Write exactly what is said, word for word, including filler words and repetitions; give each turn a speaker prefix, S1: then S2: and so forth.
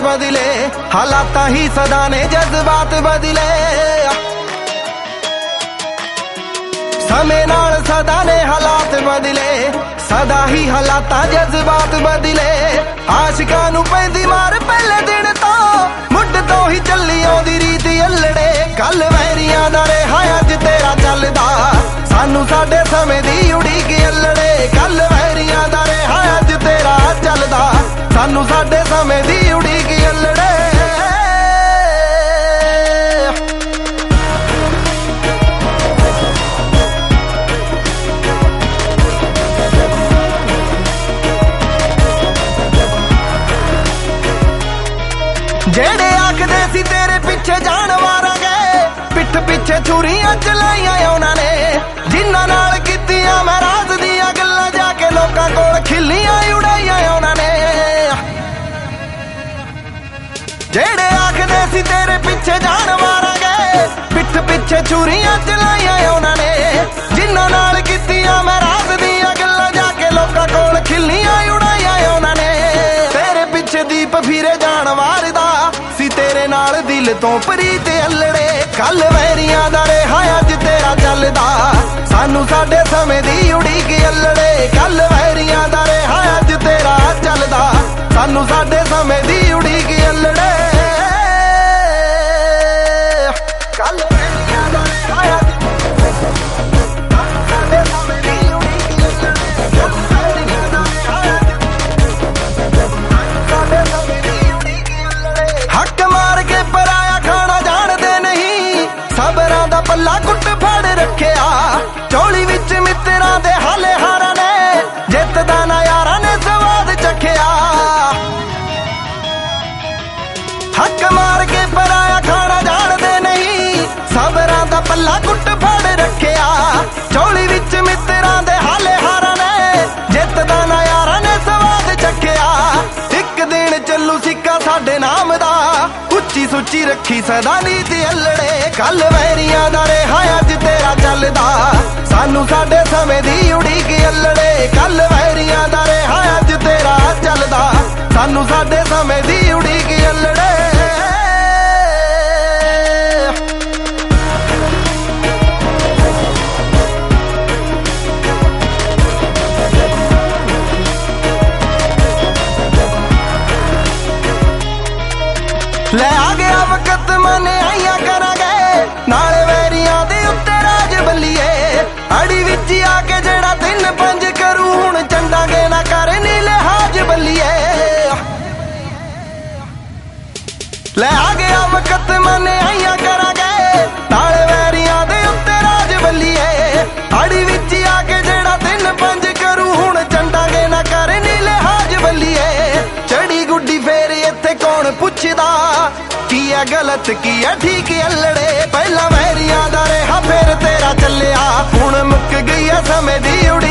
S1: बदले, हालात ही सदा ने जज्बात बदले। समय नाल सदा ने हालात बदले, सदा ही हालात जज्बात बदले। आशिकां नूं पैंदी मार पहले दिन तो मुੱਢ तो ही चली आउंदी रीत अल्लड़े। कल वैरियां दा रिहा अज तेरा चलदा, सानू साडे समय दी उड़ीक अल्लड़े। कल वैरियां दा रिहा अज तेरा चलदा, सानू साडे समय दी उड़ीक अल्लड़े। जेड़े आखदे सी तेरे पिछे जान मारांगे, पिठ पिछे छुरियां चलाइयां उन्हां ने। जिन्हां नाल कीतियां मैं राज दियां गल्लां जाके लोकां कोल खिल्लियां उड़ाइयां उन्हां ने। जेड़े आखदे सी तेरे पिछे जान मारांगे, पिठ पिछे छुरियां चलाइयां उन्हां ने। जिन्हां नाल कीतियां मैं राज दियां गल्लां जाके लोकां कोल खिल्लियां उड़ाइयां उन्हां ने। तेरे पिछे दीप फिरे जान वारदा, तेरे नाल दिल तो प्रीत अल्लड़े। कल वैरियां दा रिहा अज तेरा चलदा, सानू साडे समय दी उड़ीक अल्लड़े। कल वैरियां दा रिहा अज तेरा चलदा, सानू साडे समय दी उड़ीक अल्लड़े। कल वैरियां दा रिहा अज साडे समय दी उड़ीक अल्लड़े। हक मार के पराया खाना जानते नहीं, सबरां दा पल्ला कुट फड़ रखिया। चौली विच मित्रां दे हाले हारा ने, जित दा नजारा ने स्वाद चखिया। हक मार के पराया खाना जानते नहीं, सबरां दा पल्ला कुट फड़ रखिया। चौली विच मित्रां दे हाले हारा ने, जित दा नजारा ने स्वाद चखिया। एक दिन चलू सिक्का साडे नाम दा, उच्ची सुच्ची रखी सदा नीति अल्लड़े। कल वैरियां दा रिहा अज तेरा चलदा, सानू साडे समय दी उड़ीक अल्लड़े। कल वैरियां दा रिहा अज तेरा चलदा, सानू साडे समय दी उड़ीक अल्लड़े। ले आ गया वक्त मने आइया करांगे, नाले वैरियां दे उत्ते राज बल्लीए। अड़ी विच आके जेड़ा तिन पंज करू, हुण चंडांगे ना कर नी लिहाज बल्लीए। ले आ गया वक्त मने आइया करांगे, नाले वैरियां दे उत्ते राज बल्लीए। अड़ी विच आके जेड़ा तिन पंज करू, हुण चंडांगे ना कर नी लिहाज बल्लीए। चढ़ी गुड्डी फेर इत्थे कौन पुछदा, की है गलत की है ठीक अल्लड़े। पहला वैरियां दा रिहा फिर तेरा चलिया, हुण मुक गई है समय दी उड़ी।